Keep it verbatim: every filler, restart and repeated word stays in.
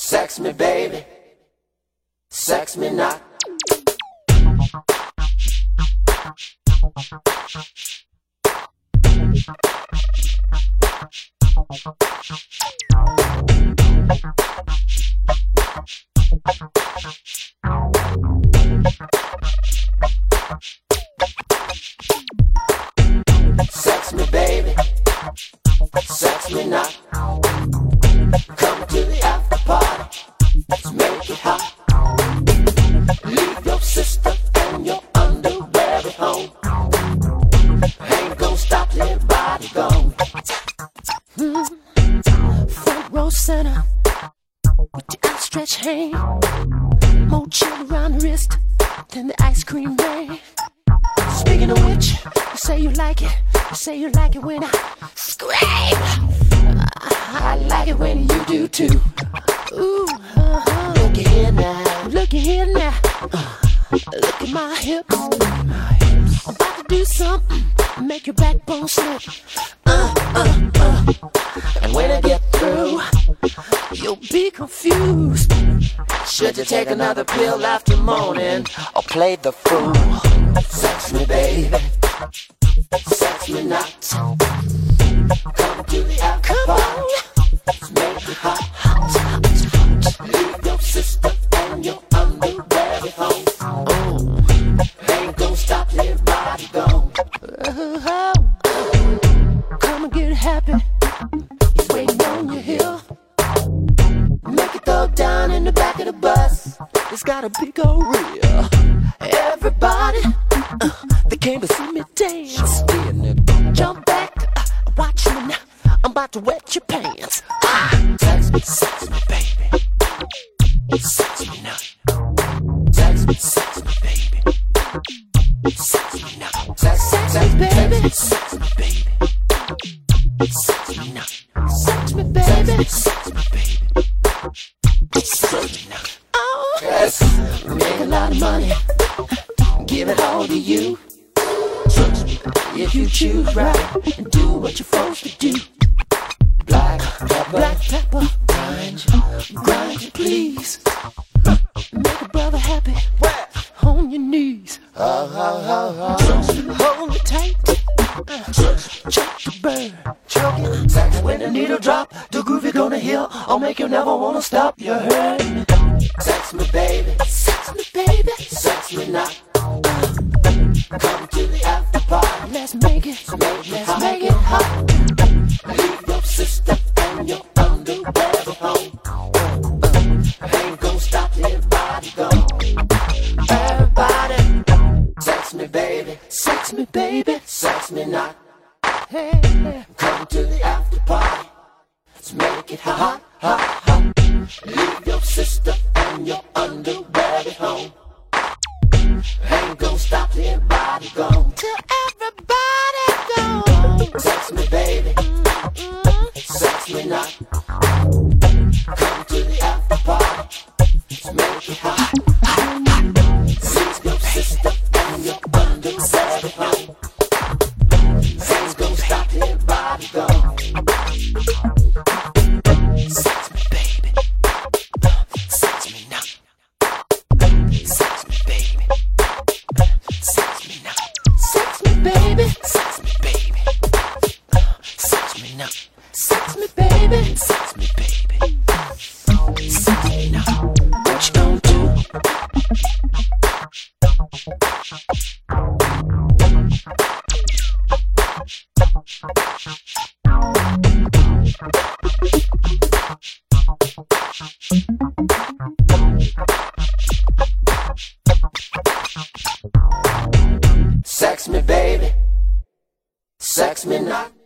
Sex me, baby. Sex me not. Sex me, baby. Sex me not. Come to the after party. Let's make it hot. Leave your sister and your underwear at home. Ain't gon' stop till everybody gone. Mm. Front row center with your outstretched hand, more chill around the wrist than the ice cream man. Speaking of which, you say you like it. You say you like it when I scream. I, I like it when you do too. Ooh, uh-huh. Look at here now. Look at here now. Uh, look at my hips. I'm about to do something, make your backbone slip. Uh, uh, uh. And when I get through, You'll be confused. should you take another pill after morning or play the fool? Sex me, baby. Sex me not. Come to the after party. Let's make it hot. Leave your sister and your underwear at home. Oh, ain't gon' stop till everybody gone. Uh, come and get happy. He's waiting on you here. Make it throw down in the back of the bus. It's got a big old rear. Everybody, uh, they came to see me dance. Jump back, uh, watch me now. I'm about to wet your pants. Ah. Sex me, sex me, baby. Sex me now. Sex me, sex me, baby. Sex me now. Sex, sex, Sex me, baby. sex me, baby. Sex me now. Sex me, baby. Sex me, baby. Sex me now. Oh, Yes, make a lot of money. Give it all to you. If you choose right and do what you're supposed to do. Black pepper, black pepper, grind, grind you please. Make a brother happy. On your knees. uh, uh, uh, uh. Hold it tight. Uh, choke the bird. Choke it, sex when the needle drop. The groove you're gonna hear, I'll make you never wanna stop. You heard me? Sex me, baby. Sex me, baby. Sex me not. Come to the after party. Let's make it. Make it Let's hot. make it hot. Leave your sister and your underwear at home. Ain't gon' stop till everybody gone. Everybody, Sex me, baby. sex me, baby. Sex me not. Hey, Come to the after party. Let's make it hot, hot, hot. Leave your sister and your underwear at home. Ain't gon' stop till everybody gone. till everybody goes. Sex me, baby. Mm-mm. Sex me not. Come to the after party. Let's make it hot. Leave your sister and your underwear at home. Ain't gon' stop till everybody gone. Sex me, baby. Sex me now. Sex me, baby. Sex me now. Sex me, baby. Sex me, baby. Sex me now. Sex me, baby. Sex me, baby. Sex me now. What you gonna do? Sex me, baby. Sex me not.